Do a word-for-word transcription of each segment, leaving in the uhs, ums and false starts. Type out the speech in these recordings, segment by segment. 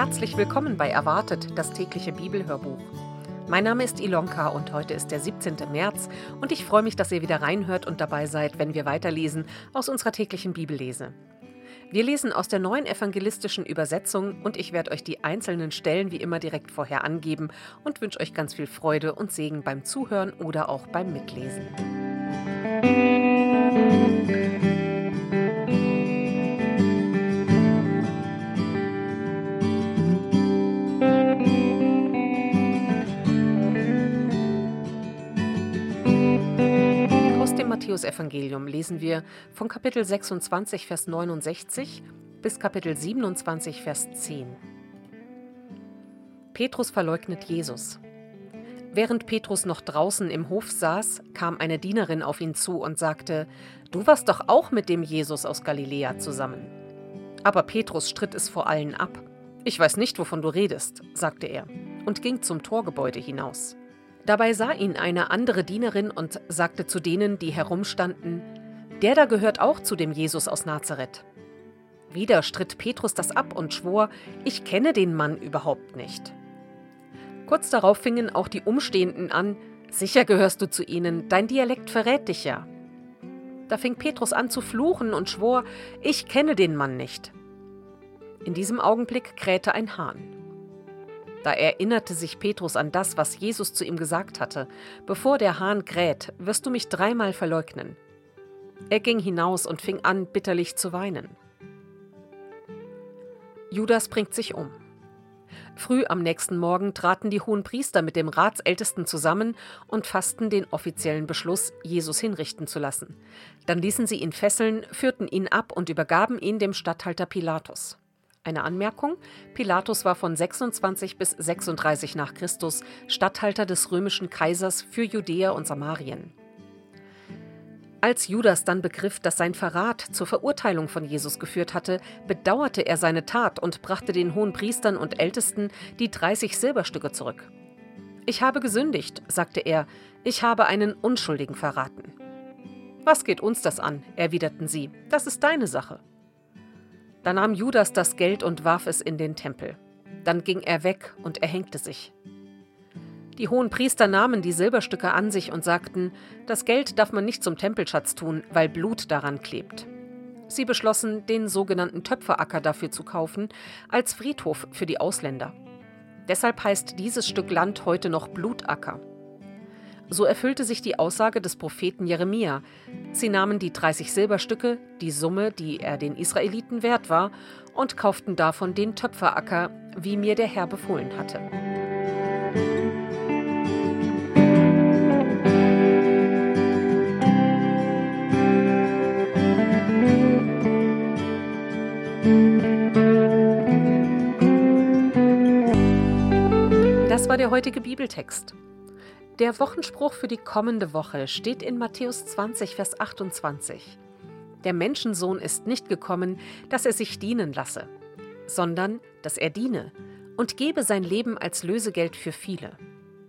Herzlich willkommen bei Erwartet, das tägliche Bibelhörbuch. Mein Name ist Ilonka und heute ist der siebzehnte März und ich freue mich, dass ihr wieder reinhört und dabei seid, wenn wir weiterlesen aus unserer täglichen Bibellese. Wir lesen aus der neuen evangelistischen Übersetzung und ich werde euch die einzelnen Stellen wie immer direkt vorher angeben und wünsche euch ganz viel Freude und Segen beim Zuhören oder auch beim Mitlesen. Aus dem Matthäusevangelium lesen wir von Kapitel sechsundzwanzig, Vers neunundsechzig bis Kapitel siebenundzwanzig, Vers zehn. Petrus verleugnet Jesus. Während Petrus noch draußen im Hof saß, kam eine Dienerin auf ihn zu und sagte: „Du warst doch auch mit dem Jesus aus Galiläa zusammen." Aber Petrus stritt es vor allen ab. „Ich weiß nicht, wovon du redest", sagte er und ging zum Torgebäude hinaus. Dabei sah ihn eine andere Dienerin und sagte zu denen, die herumstanden: „Der da gehört auch zu dem Jesus aus Nazareth." Wieder stritt Petrus das ab und schwor: „Ich kenne den Mann überhaupt nicht." Kurz darauf fingen auch die Umstehenden an: „Sicher gehörst du zu ihnen, dein Dialekt verrät dich ja." Da fing Petrus an zu fluchen und schwor: „Ich kenne den Mann nicht." In diesem Augenblick krähte ein Hahn. Da erinnerte sich Petrus an das, was Jesus zu ihm gesagt hatte: „Bevor der Hahn kräht, wirst du mich dreimal verleugnen." Er ging hinaus und fing an, bitterlich zu weinen. Judas bringt sich um. Früh am nächsten Morgen traten die Hohenpriester mit dem Ratsältesten zusammen und fassten den offiziellen Beschluss, Jesus hinrichten zu lassen. Dann ließen sie ihn fesseln, führten ihn ab und übergaben ihn dem Statthalter Pilatus. Eine Anmerkung: Pilatus war von sechsundzwanzig bis sechsunddreißig nach Christus Statthalter des römischen Kaisers für Judäa und Samarien. Als Judas dann begriff, dass sein Verrat zur Verurteilung von Jesus geführt hatte, bedauerte er seine Tat und brachte den Hohenpriestern und Ältesten die dreißig Silberstücke zurück. „Ich habe gesündigt", sagte er, „ich habe einen Unschuldigen verraten." „Was geht uns das an?", erwiderten sie, „das ist deine Sache." Da nahm Judas das Geld und warf es in den Tempel. Dann ging er weg und erhängte sich. Die Hohenpriester nahmen die Silberstücke an sich und sagten: „Das Geld darf man nicht zum Tempelschatz tun, weil Blut daran klebt." Sie beschlossen, den sogenannten Töpferacker dafür zu kaufen, als Friedhof für die Ausländer. Deshalb heißt dieses Stück Land heute noch Blutacker. So erfüllte sich die Aussage des Propheten Jeremia. Sie nahmen die dreißig Silberstücke, die Summe, die er den Israeliten wert war, und kauften davon den Töpferacker, wie mir der Herr befohlen hatte. Das war der heutige Bibeltext. Der Wochenspruch für die kommende Woche steht in Matthäus zwanzig, Vers achtundzwanzig. Der Menschensohn ist nicht gekommen, dass er sich dienen lasse, sondern dass er diene und gebe sein Leben als Lösegeld für viele.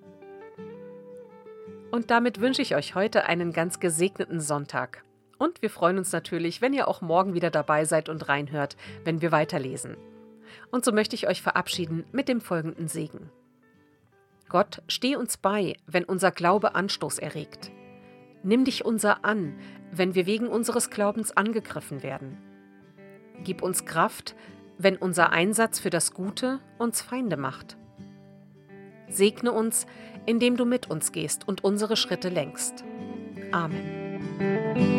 Und damit wünsche ich euch heute einen ganz gesegneten Sonntag. Und wir freuen uns natürlich, wenn ihr auch morgen wieder dabei seid und reinhört, wenn wir weiterlesen. Und so möchte ich euch verabschieden mit dem folgenden Segen. Gott, steh uns bei, wenn unser Glaube Anstoß erregt. Nimm dich unser an, wenn wir wegen unseres Glaubens angegriffen werden. Gib uns Kraft, wenn unser Einsatz für das Gute uns Feinde macht. Segne uns, indem du mit uns gehst und unsere Schritte lenkst. Amen.